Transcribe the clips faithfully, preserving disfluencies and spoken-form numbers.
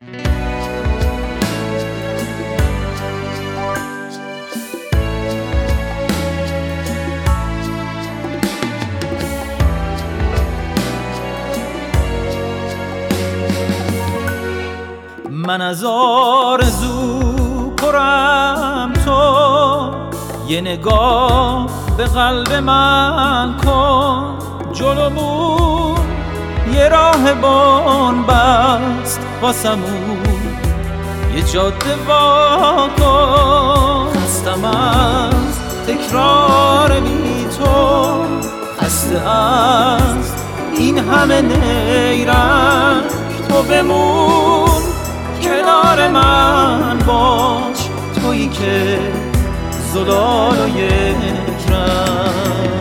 من از آرزو پرم، تو یه نگاه به قلب من کن. جلومون یه راه بان بست واسمون، یه جاده وا کن. خستم از تکرار بی تو، خسته از این همه نیرنگ. تو بمون کنار من باش، تویی که زلال و یک رنگ.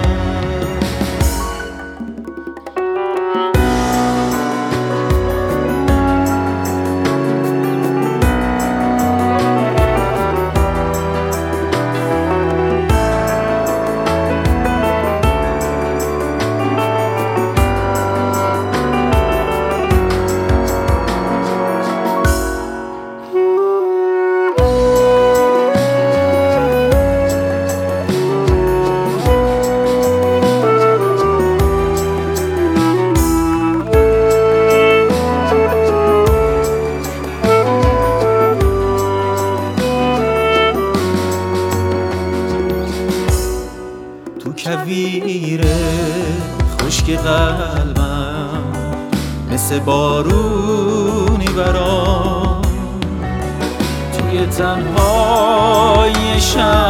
کویر خشک قلبم مثل بارونی برام، توی تنهای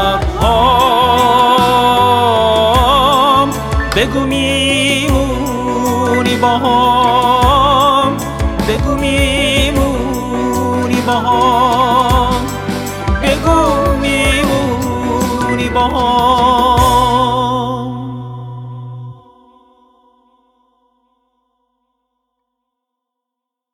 شبهام. بگو میمونی باهام، بگو میمونی باهام، بگو میمونی باهام.